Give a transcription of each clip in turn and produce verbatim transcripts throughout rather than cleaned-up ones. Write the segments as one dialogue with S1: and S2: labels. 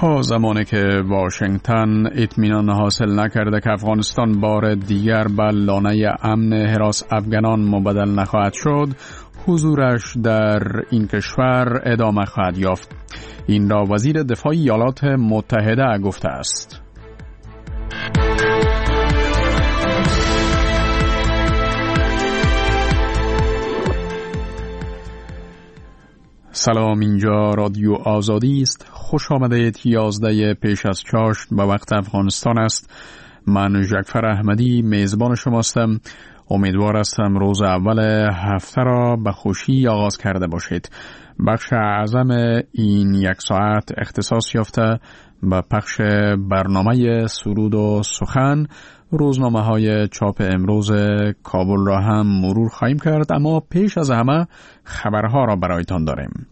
S1: تا زمانی که واشنگتن اطمینان حاصل نکرده که افغانستان بار دیگر به لانه امن هراس افغانان مبدل نخواهد شد، حضورش در این کشور ادامه خواهد یافت. این را وزیر دفاع ایالات متحده گفته است. سلام، اینجا رادیو آزادی است. خوش آمدید. یازده پیش از چاشت به وقت افغانستان است. من جعفر احمدی میزبان شماستم. امیدوار هستم روز اول هفته را به خوشی آغاز کرده باشید. بخش اعظم این یک ساعت اختصاص یافته به پخش برنامه سرود و سخن. روزنامه های چاپ امروز کابل را هم مرور خواهیم کرد، اما پیش از همه خبرها را برایتان داریم.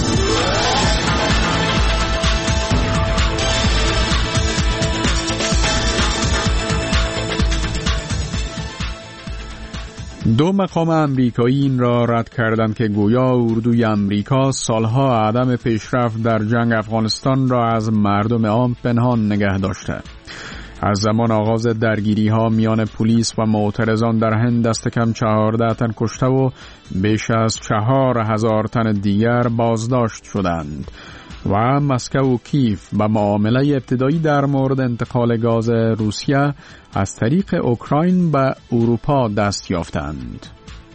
S1: دو مقام امریکایی این را رد کردند که گویا اردوی امریکا سالها عدم پیشرفت در جنگ افغانستان را از مردم عام پنهان نگه داشته. از زمان آغاز درگیری ها میان پلیس و معترضان در هند دست کم چهارده تن کشته و بیش از چهار هزار تن دیگر بازداشت شدند و مسکو و کیف به معامله ابتدایی در مورد انتقال گاز روسیه از طریق اوکراین به اروپا دست یافتند.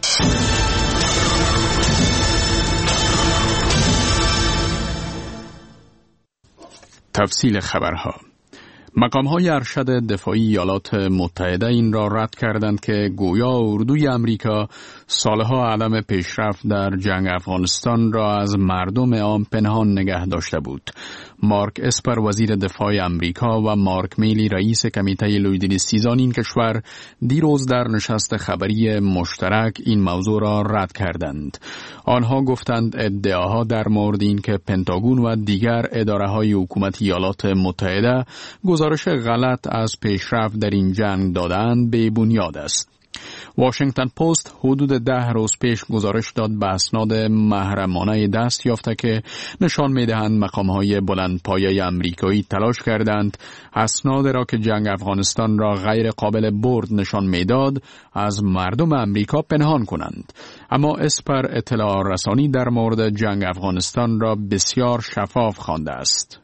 S1: تفصیل خبرها. مقام‌های ارشد دفاعی ایالات متحده این را رد کردند که گویا اردوی امریکا سالها عدم پیشرفت در جنگ افغانستان را از مردم عام پنهان نگه داشته بود. مارک اسپر وزیر دفاع امریکا و مارک میلی رئیس کمیته لویدنستیزان این کشور دیروز در نشست خبری مشترک این موضوع را رد کردند. آنها گفتند ادعاها در مورد این که پنتاگون و دیگر اداره‌های حکومتی ایالات متحده گزارش غلط از پیشرفت در این جنگ دادند بی بنیاد است. واشنگتن پست حدود ده روز پیش گزارش داد به اسناد محرمانه دست یافته که نشان می‌دهند مقام‌های بلندپایه آمریکایی تلاش کردند اسناد را که جنگ افغانستان را غیر قابل برد نشان می‌داد از مردم آمریکا پنهان کنند. اما اسپر اطلاع رسانی در مورد جنگ افغانستان را بسیار شفاف خوانده است.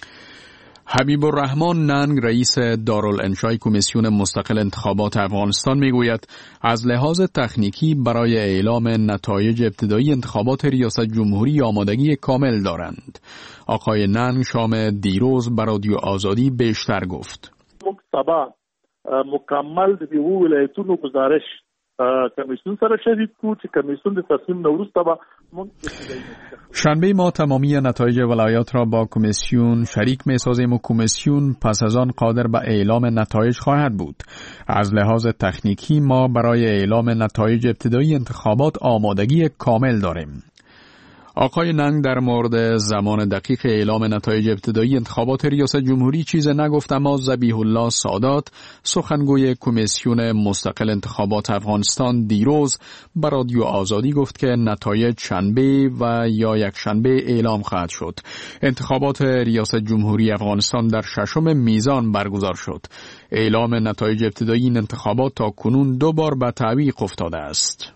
S1: حبیب الرحمن ننگ رئیس دارالانشای کمیسیون مستقل انتخابات افغانستان میگوید از لحاظ تکنیکی برای اعلام نتایج ابتدایی انتخابات ریاست جمهوری آمادگی کامل دارند. آقای ننگ شام دیروز بر رادیو آزادی بیشتر گفت.
S2: مکتبا مکمل د دیو ولایتونو گزارش کمیسیون سره شدید کو چې کمیسیون د تصمیم نوروز تبا
S1: شنبه ما تمامی نتایج ولایات را با کمیسیون شریک می سازیم و کمیسیون پس از آن قادر به اعلام نتایج خواهد بود. از لحاظ تکنیکی ما برای اعلام نتایج ابتدایی انتخابات آمادگی کامل داریم. آقای ننگ در مورد زمان دقیق اعلام نتایج ابتدایی انتخابات ریاست جمهوری چیز نگفت، اما ذبیح الله سادات سخنگوی کمیسیون مستقل انتخابات افغانستان دیروز بر رادیو آزادی گفت که نتایج شنبه و یا یک شنبه اعلام خواهد شد. انتخابات ریاست جمهوری افغانستان در ششم میزان برگزار شد. اعلام نتایج ابتدایی این انتخابات تا کنون دو بار به تعویق افتاده است.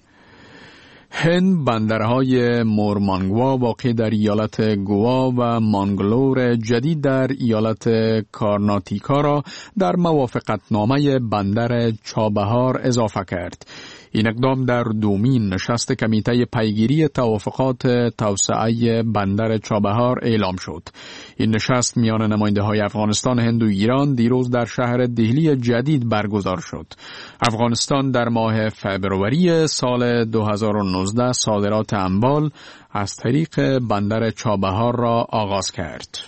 S1: هند بندرهای مورمانگوا واقع در ایالت گوا و مانگلور جدید در ایالت کارناتیکا را در موافقتنامه بندر چابهار اضافه کرد. این اقدام در دومین نشست کمیته پیگیری توافقات توسعه بندر چابهار اعلام شد. این نشست میان نماینده های افغانستان، هند و ایران دیروز در شهر دهلی جدید برگزار شد. افغانستان در ماه فبروری سال دو هزار و نوزده صادرات اموال از طریق بندر چابهار را آغاز کرد.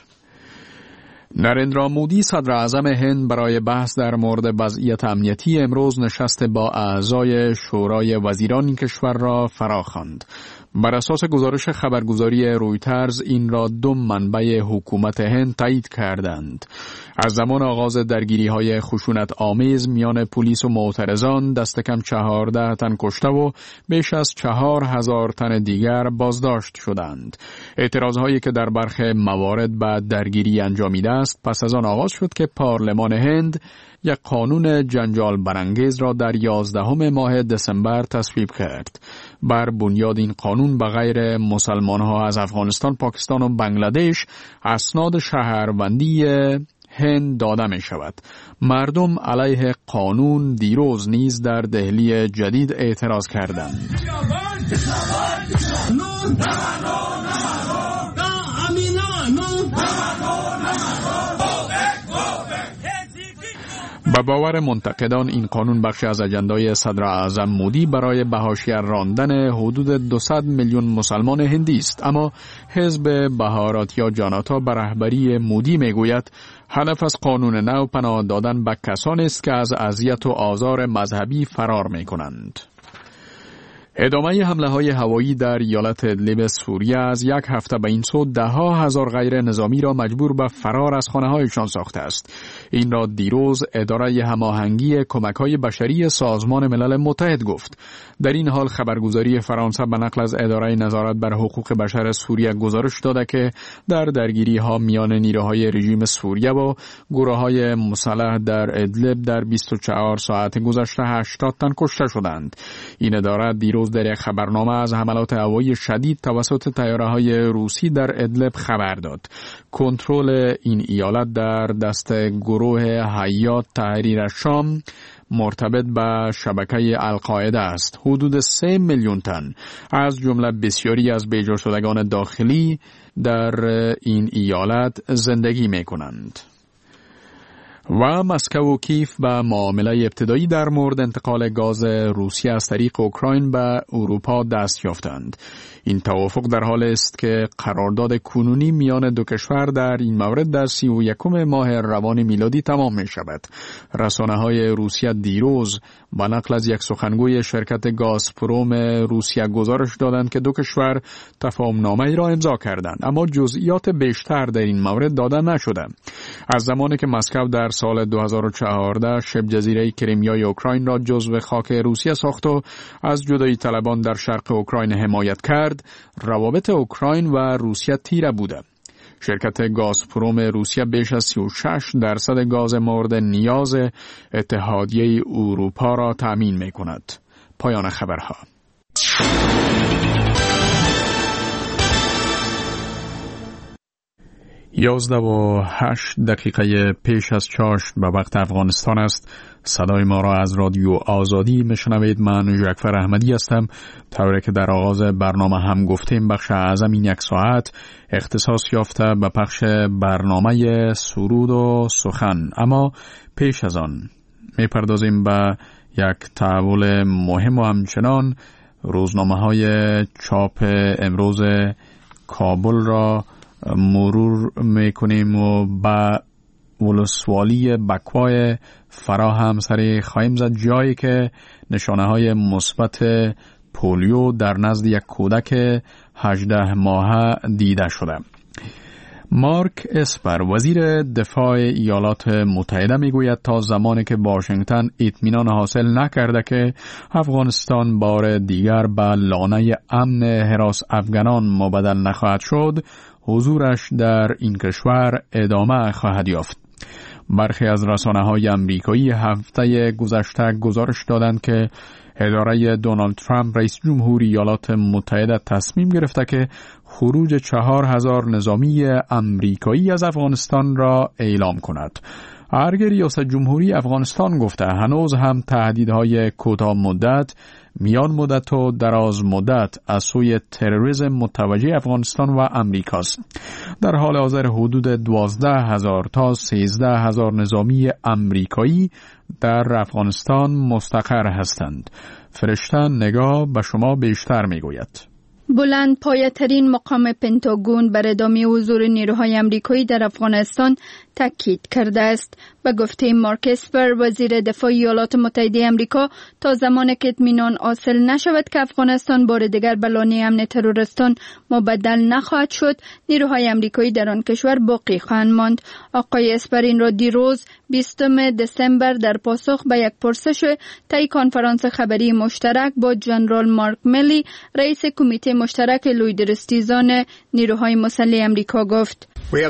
S1: نریندرا مودی صدر اعظم هند برای بحث در مورد وضعیت امنیتی امروز نشست با اعضای شورای وزیران این کشور را فراخواند. بر اساس گزارش خبرگزاری رویترز این را دو منبع حکومت هند تایید کردند. از زمان آغاز درگیری‌های خشونت آمیز میان پلیس و معترضان دست کم چهارده تن کشته و بیش از چهار هزار تن دیگر بازداشت شدند. اعتراضهایی که در برخی موارد به درگیری انجامیده است پس از آن آغاز شد که پارلمان هند یک قانون جنجال برانگیز را در یازدهم ماه دسامبر تصویب کرد. بر بنیاد این قانون به غیر مسلمان‌ها از افغانستان، پاکستان و بنگلادش اسناد شهروندی هند داده می شود. مردم علیه قانون دیروز نیز در دهلی جدید اعتراض کردند. به باور منتقدان این قانون بخشی از اجندای صدر اعظم مودی برای به حاشیه راندن حدود دویست میلیون مسلمان هندی است، اما حزب بهاراتیا جاناتا به رهبری مودی میگوید هدف از قانون نو پناه دادن به کسانی است که از اذیت و آزار مذهبی فرار میکنند. ادامه حمله های هوایی در ایالت ادلب سوریه از یک هفته به این سو ده ها هزار غیر نظامی را مجبور به فرار از خانه هایشان ساخته است. این را دیروز اداره هماهنگی کمک های بشری سازمان ملل متحد گفت. در این حال خبرگزاری فرانسه به نقل از اداره نظارت بر حقوق بشر سوریه گزارش داده که در درگیری ها میان نیروهای رژیم سوریه و گروه های مسلح در ادلب در بیست و چهار ساعت گذشته هشتاد تن کشته شدند. این اداره دیروز در یک خبرنامه از حملات هوایی شدید توسط طیاره‌های روسی در ادلب خبر داد. کنترل این ایالت در دست گروه حیات تحریر شام مرتبط به شبکه القاعده است. حدود سه میلیون تن از جمله بسیاری از بیجا شدگان داخلی در این ایالت زندگی می کنند. و مسکو و کیف به معامله ابتدایی در مورد انتقال گاز روسیه از طریق اوکراین به اروپا دست یافتند. این توافق در حال است که قرارداد کنونی میان دو کشور در این مورد در سی و یکم ماه روان میلادی تمام می شود. رسانه های روسیه دیروز با نقل از یک سخنگوی شرکت گازپروم روسیه گزارش دادند که دو کشور تفاهم نامه را امضا کردند، اما جزئیات بیشتر در این مورد داده نشده. از زمانی که مسکو در سال دو هزار و چهارده شبه جزیره کریمیای اوکراین را جزو خاک روسیه ساخت و از جدایی طلبان در شرق اوکراین حمایت کرد، روابط اوکراین و روسیه تیره بوده. شرکت گازپروم روسیه بیش از سی و شش درصد گاز مورد نیاز اتحادیه اروپا را تأمین می کند. پایان خبرها. یازده و هشت دقیقه پیش از چاشت به وقت افغانستان است. صدای ما را از رادیو آزادی میشنوید. من جعفر احمدی هستم. طوری که در آغاز برنامه هم گفتیم، بخش اعظم این یک ساعت اختصاص یافته به پخش برنامه سرود و سخن. اما پیش از آن میپردازیم به یک تحول مهم و همچنان روزنامه های چاپ امروز کابل را مرور میکنیم و با ولسوالی بکوای فرا هم سری خواهیم زد، جایی که نشانه های مثبت پولیو در نزد یک کودک هجده ماهه دیده شده. مارک اسپر وزیر دفاع ایالات متحده میگوید تا زمانی که واشنگتن اطمینان حاصل نکرده که افغانستان بار دیگر به لانه امن حراس افغانان مبدل نخواهد شد، حضورش در این کشور ادامه خواهد یافت. برخی از رسانه‌های آمریکایی هفته گذشته گزارش دادند که اداره دونالد ترامپ رئیس جمهوری ایالات متحده تصمیم گرفته که خروج چهار هزار نظامی آمریکایی از افغانستان را اعلام کند. ارگ ریاست جمهوری افغانستان گفته هنوز هم تهدیدهای کوتاه مدت، میان مدت و دراز مدت از سوی تروریسم متوجه افغانستان و امریکاست. در حال حاضر حدود دوازده هزار تا سیزده هزار نظامی امریکایی در افغانستان مستقر هستند. فرشته نگاه به شما بیشتر میگوید.
S3: بلند پایه‌ترین مقام پنتاگون بر ادامه حضور نیروهای آمریکایی در افغانستان تاکید کرده است. به گفته مارک اسپر وزیر دفاع ایالات متحده آمریکا، تا زمانی که اطمینان حاصل نشود که افغانستان بار دیگر به لانه امن تروریستان مبدل نخواهد شد، نیروهای آمریکایی در آن کشور باقی خواهند ماند. آقای اسپر این را دیروز بیستم دسامبر در پاسخ به یک پرسش طی کنفرانس خبری مشترک با جنرال مارک میلی، رئیس کمیته مشترک لویدرستیزان نیروهای مسلح آمریکا گفت: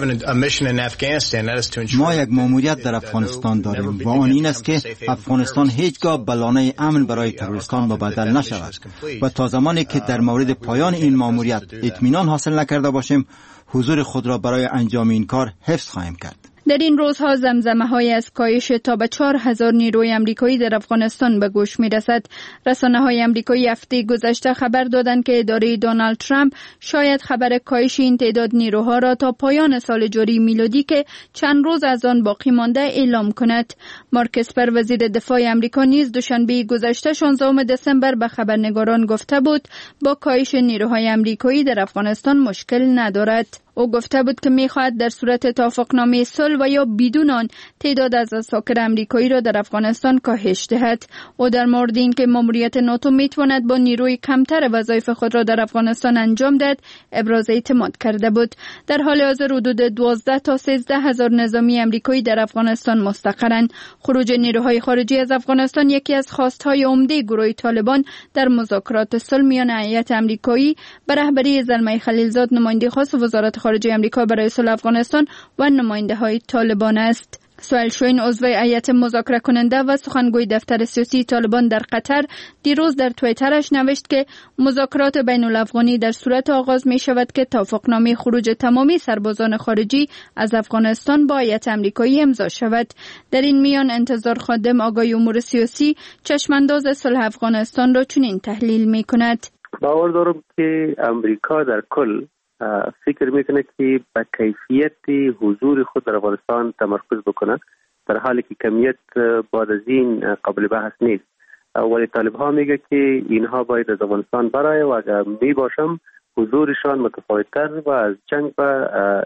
S4: ما یک مأموریت در افغانستان داریم و آن این است که افغانستان هیچگاه به لانه امن برای تروریستان مبدل نشود و تا زمانی که در مورد پایان این مأموریت اطمینان حاصل نکرده باشیم، حضور خود را برای انجام این کار حفظ خواهیم کرد.
S3: در این روزها زمزمه های از کاهش تا به چهار هزار نیروی آمریکایی در افغانستان به گوش می رسد. رسانه های آمریکایی هفته گذشته خبر دادند که اداره دونالد ترامپ شاید خبر کاهش این تعداد نیروها را تا پایان سال جاری میلادی که چند روز از آن باقی مانده اعلام کند. مارک اسپر وزیر دفاع آمریکا نیز دوشنبه گذشته شانزدهم دسامبر به خبرنگاران گفته بود با کاهش نیروهای آمریکایی در افغانستان مشکل ندارد. او گفته بود که می‌خواهد در صورت توافقنامه صلح و یا بدون آن تعداد از عساکر آمریکایی را در افغانستان کاهش دهد. او در مورد اینکه ماموریت ناتو میتواند با نیروی کمتر وظایف خود را در افغانستان انجام دهد ابراز اعتماد کرده بود. در حال حاضر حدود دوازده تا سیزده هزار نظامی آمریکایی در افغانستان مستقرند. خروج نیروهای خارجی از افغانستان یکی از خواستهای عمده گروه طالبان در مذاکرات صلح میان هیئت آمریکایی به رهبری زلمه خلیلزاد، نماینده خاص وزارت خارجه آمریکا برای صلح افغانستان و نماینده های طالبان است. سوال شوین عضو هیئت مذاکره کننده و سخنگوی دفتر سیاسی طالبان در قطر دیروز در توییترش نوشت که مذاکرات بین الافغانی در صورت آغاز می شود که توافقنامه خروج تمامی سربازان خارجی از افغانستان با هیئت آمریکایی امضا شود. در این میان انتظار خادم آقای امور سیاسی چشمانداز صلح افغانستان را چنین تحلیل می کند:
S5: باور دارم که آمریکا در کل فکر میکنه که به کیفیت حضور خود در افغانستان تمرکز بکنه، در حالی که کمیت بعد از این قابل بحث نیست. ولی طالب ها میگه که اینها باید از افغانستان برای و اگر می باشم حضورشان متفاوت‌تر و از جنگ به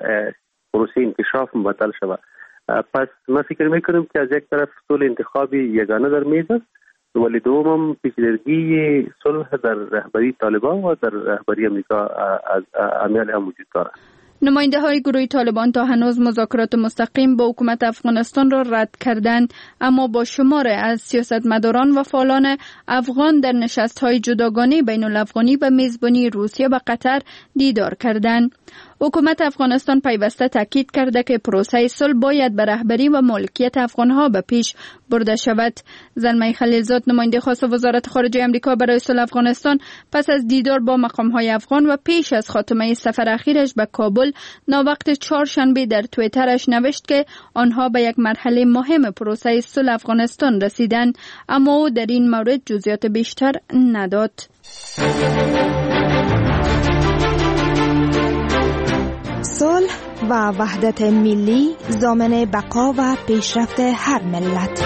S5: پروسه انکشاف مبدل شود. پس من فکر میکنم که از یک طرف صلح انتخابی یگانه در میز است، ولی دوم پیچیدگی صلح در رهبری طالبان و در رهبری آمریکا از عمل هم وجود دارد.
S3: نماینده های گروه طالبان تا هنوز مذاکرات مستقیم با حکومت افغانستان را رد کردند، اما با شمار از سیاستمداران و فعالان افغان در نشست های جداگانه بین الافغانی به میزبانی روسیه و قطر دیدار کردند. حکومت افغانستان پیوسته تاکید کرده که پروسه صلح باید به رهبری و مالکیت افغانها به پیش برده شود. زلمه خلیلزاد، نماینده خاص وزارت خارجه آمریکا برای صلح افغانستان، پس از دیدار با مقام‌های افغان و پیش از خاتمه سفر اخیرش به کابل، ناوقت چهارشنبه در توییترش نوشت که آنها به یک مرحله مهم پروسه صلح افغانستان رسیدند، اما او در این مورد جزئیات بیشتر نداد.
S6: صلح و وحدت ملی ضامن بقا و پیشرفت هر ملت.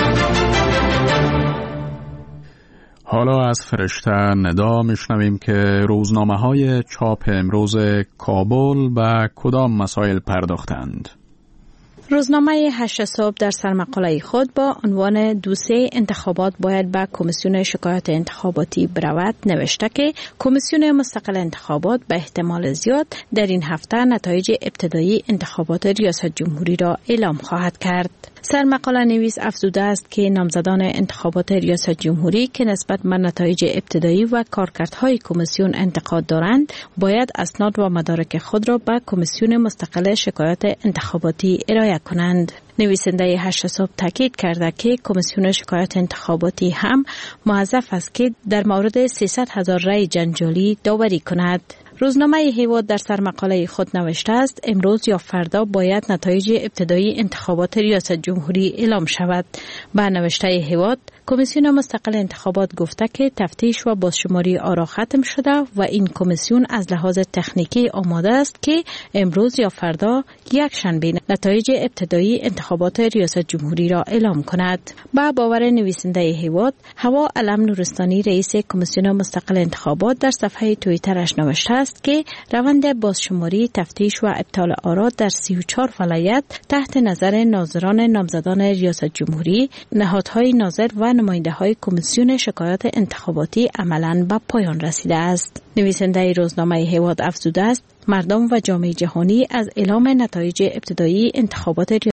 S1: حالا از فرشته ندا میشنویم که روزنامه‌های چاپ امروز کابل به کدام مسائل پرداختند.
S7: روزنامه هشت صبح در سرمقاله خود با عنوان دوسیه انتخابات باید به کمیسیون شکایات انتخاباتی برود نوشته که کمیسیون مستقل انتخابات به احتمال زیاد در این هفته نتایج ابتدایی انتخابات ریاست جمهوری را اعلام خواهد کرد. سرمقاله نویس افزوده است که نامزدان انتخابات ریاست جمهوری که نسبت به نتایج ابتدایی و کارکردهای کمیسیون انتقاد دارند باید اسناد و مدارک خود را به کمیسیون مستقل شکایات انتخاباتی ارائه کنند. نویسنده هشت صبح تاکید کرده که کمیسیون شکایات انتخاباتی هم موظف است که در مورد سیصد هزار رای جنجالی داوری کند. روزنامه هیواد در سرمقاله خود نوشته است امروز یا فردا باید نتایج ابتدایی انتخابات ریاست جمهوری اعلام شود. با نوشته هیواد کمیسیون مستقل انتخابات گفته که تفتیش و بازشماری آرا ختم شده و این کمیسیون از لحاظ تکنیکی آماده است که امروز یا فردا یک شنبه نتایج ابتدایی انتخابات ریاست جمهوری را اعلام کند. با باور نویسنده هیواد هوا علم نورستانی رئیس کمیسیون مستقل انتخابات در صفحه توییترش نوشته است که روند بازشماری، تفتیش و ابطال آرا در سی و چهار ولایت تحت نظر ناظران نامزدان ریاست جمهوری، نهادهای ناظر و نماینده‌های کمیسیون شکایات انتخاباتی عملاً به پایان رسیده است. نویسنده روزنامه هیواد افزوده است مردم و جامعه جهانی از اعلام نتایج ابتدایی انتخابات